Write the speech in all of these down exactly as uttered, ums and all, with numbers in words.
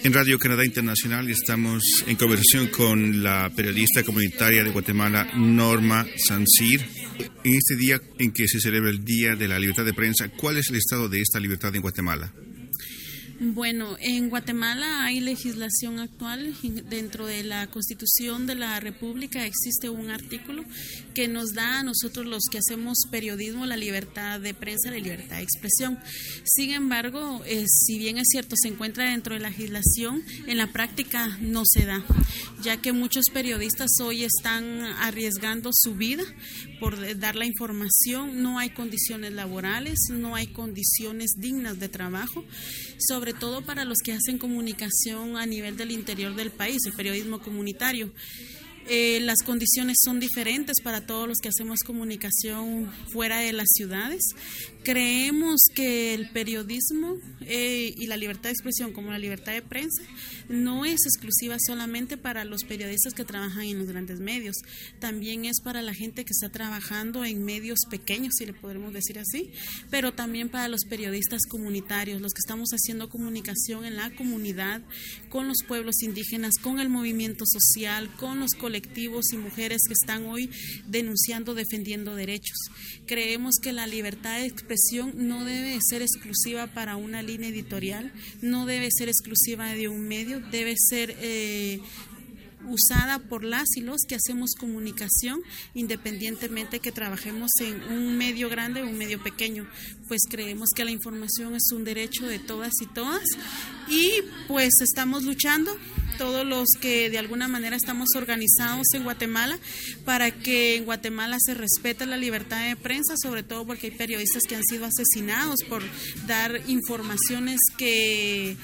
En Radio Canadá Internacional estamos en conversación con la periodista comunitaria de Guatemala, Norma Sancir. En este día en que se celebra el Día de la Libertad de Prensa, ¿cuál es el estado de esta libertad en Guatemala? Bueno, en Guatemala hay legislación actual. Dentro de la Constitución de la República existe un artículo que nos da a nosotros los que hacemos periodismo la libertad de prensa, la libertad de expresión. Sin embargo, eh, si bien es cierto, se encuentra dentro de la legislación, en la práctica no se da, ya que muchos periodistas hoy están arriesgando su vida por dar la información. No hay condiciones laborales, no hay condiciones dignas de trabajo, sobre todo para los que hacen comunicación a nivel del interior del país, el periodismo comunitario. Eh, las condiciones son diferentes para todos los que hacemos comunicación fuera de las ciudades. Creemos que el periodismo eh, y la libertad de expresión, como la libertad de prensa, no es exclusiva solamente para los periodistas que trabajan en los grandes medios, también es para la gente que está trabajando en medios pequeños, si le podemos decir así, pero también para los periodistas comunitarios, los que estamos haciendo comunicación en la comunidad, con los pueblos indígenas, con el movimiento social, con los colectivos y mujeres que están hoy denunciando, defendiendo derechos. Creemos que la libertad de expresión no debe ser exclusiva para una línea editorial, no debe ser exclusiva de un medio, debe ser eh, usada por las y los que hacemos comunicación, independientemente que trabajemos en un medio grande o un medio pequeño, pues creemos que la información es un derecho de todas y todas, y pues estamos luchando todos los que de alguna manera estamos organizados en Guatemala para que en Guatemala se respete la libertad de prensa, sobre todo porque hay periodistas que han sido asesinados por dar informaciones que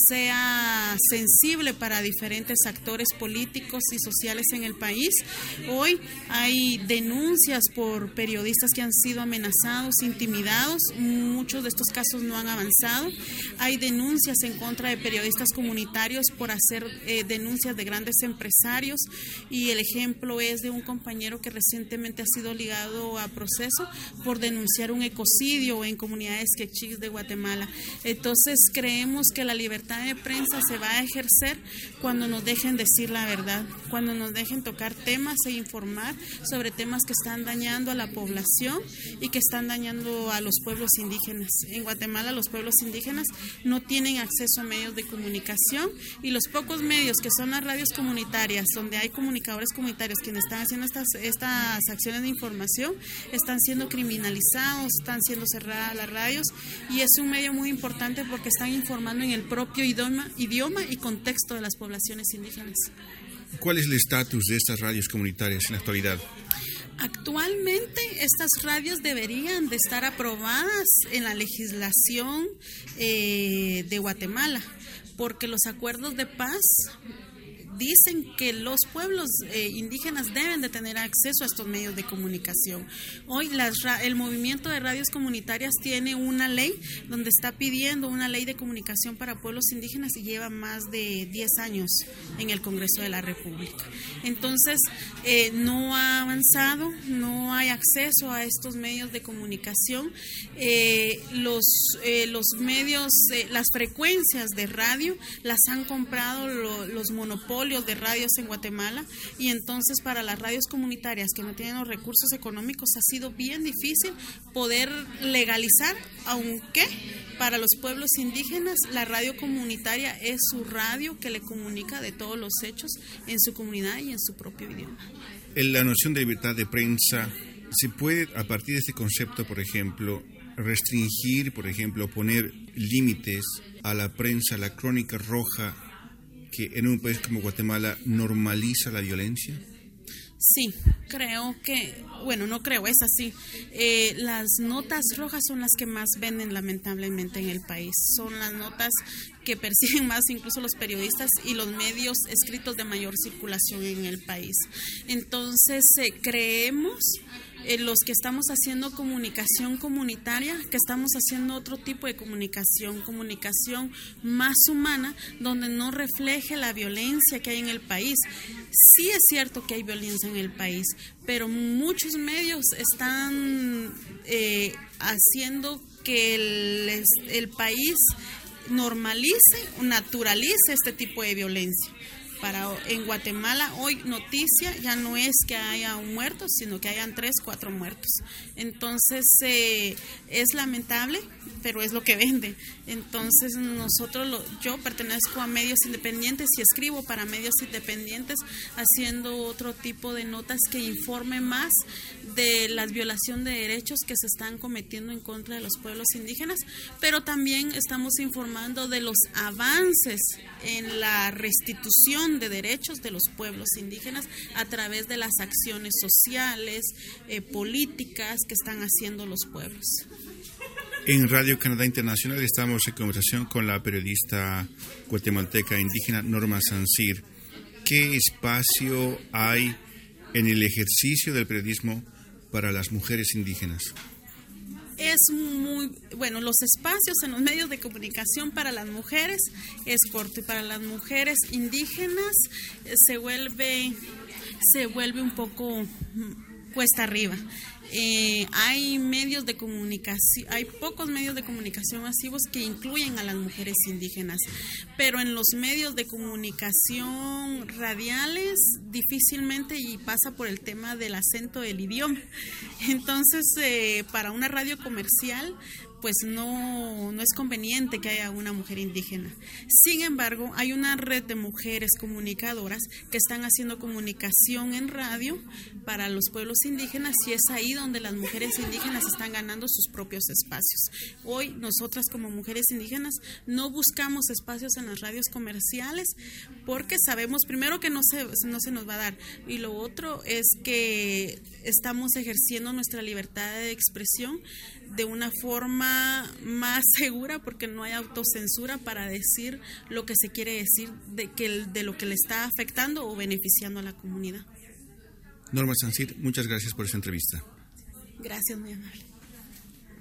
sea sensible para diferentes actores políticos y sociales en el país. Hoy hay denuncias por periodistas que han sido amenazados, intimidados, muchos de estos casos no han avanzado. Hay denuncias en contra de periodistas comunitarios por hacer eh, denuncias de grandes empresarios, y el ejemplo es de un compañero que recientemente ha sido ligado a proceso por denunciar un ecocidio en comunidades quechís de Guatemala. Entonces creemos que la libertad de prensa se va a ejercer cuando nos dejen decir la verdad, cuando nos dejen tocar temas e informar sobre temas que están dañando a la población y que están dañando a los pueblos indígenas. En Guatemala los pueblos indígenas no tienen acceso a medios de comunicación, y los pocos medios que son las radios comunitarias, donde hay comunicadores comunitarios quienes están haciendo estas, estas acciones de información, están siendo criminalizados, están siendo cerradas las radios, y es un medio muy importante porque están informando en el propio idioma, idioma y contexto de las poblaciones indígenas. ¿Cuál es el estatus de estas radios comunitarias en la actualidad? Actualmente estas radios deberían de estar aprobadas en la legislación eh, de Guatemala, porque los acuerdos de paz dicen que los pueblos eh, indígenas deben de tener acceso a estos medios de comunicación. Hoy las, el movimiento de radios comunitarias tiene una ley donde está pidiendo una ley de comunicación para pueblos indígenas y lleva más de diez años en el Congreso de la República. Entonces, eh, no ha avanzado, no hay acceso a estos medios de comunicación. Eh, los, eh, los medios, eh, las frecuencias de radio las han comprado lo, los monopolios de radios en Guatemala, y entonces para las radios comunitarias que no tienen los recursos económicos ha sido bien difícil poder legalizar, aunque para los pueblos indígenas la radio comunitaria es su radio que le comunica de todos los hechos en su comunidad y en su propio idioma. La noción de libertad de prensa, ¿se puede a partir de este concepto, por ejemplo, restringir, por ejemplo, poner límites a la prensa, a la crónica roja, que en un país como Guatemala normaliza la violencia? Sí, creo que, bueno, no creo, es así. Eh, las notas rojas son las que más venden lamentablemente en el país. Son las notas que persiguen más incluso los periodistas y los medios escritos de mayor circulación en el país. Entonces, eh, creemos eh, los que estamos haciendo comunicación comunitaria, que estamos haciendo otro tipo de comunicación, comunicación más humana, donde no refleje la violencia que hay en el país. Sí es cierto que hay violencia en el país, pero muchos medios están eh, haciendo que el, el país normalice, naturalice este tipo de violencia. Para en Guatemala hoy noticia ya no es que haya un muerto, sino que hayan tres, cuatro muertos. Entonces eh, es lamentable, pero es lo que vende. Entonces nosotros, lo, yo pertenezco a medios independientes y escribo para medios independientes haciendo otro tipo de notas que informen más de la violación de derechos que se están cometiendo en contra de los pueblos indígenas, pero también estamos informando de los avances en la restitución de derechos de los pueblos indígenas a través de las acciones sociales, eh, políticas que están haciendo los pueblos. En Radio Canadá Internacional estamos en conversación con la periodista guatemalteca indígena Norma Sancir. ¿Qué espacio hay en el ejercicio del periodismo para las mujeres indígenas? Es muy bueno, los espacios en los medios de comunicación para las mujeres es corto, y para las mujeres indígenas eh, se vuelve se vuelve un poco cuesta arriba. Eh, hay medios de comunicación, hay pocos medios de comunicación masivos que incluyen a las mujeres indígenas, pero en los medios de comunicación radiales difícilmente, y pasa por el tema del acento del idioma. Entonces, eh, para una radio comercial, pues no, no es conveniente que haya una mujer indígena. Sin embargo, hay una red de mujeres comunicadoras que están haciendo comunicación en radio para los pueblos indígenas, y es ahí donde las mujeres indígenas están ganando sus propios espacios. Hoy, nosotras como mujeres indígenas no buscamos espacios en las radios comerciales porque sabemos primero que no se, no se nos va a dar, y lo otro es que estamos ejerciendo nuestra libertad de expresión de una forma más segura, porque no hay autocensura para decir lo que se quiere decir de, que, de lo que le está afectando o beneficiando a la comunidad. Norma Sancir, muchas gracias por esta entrevista. Gracias, muy amable.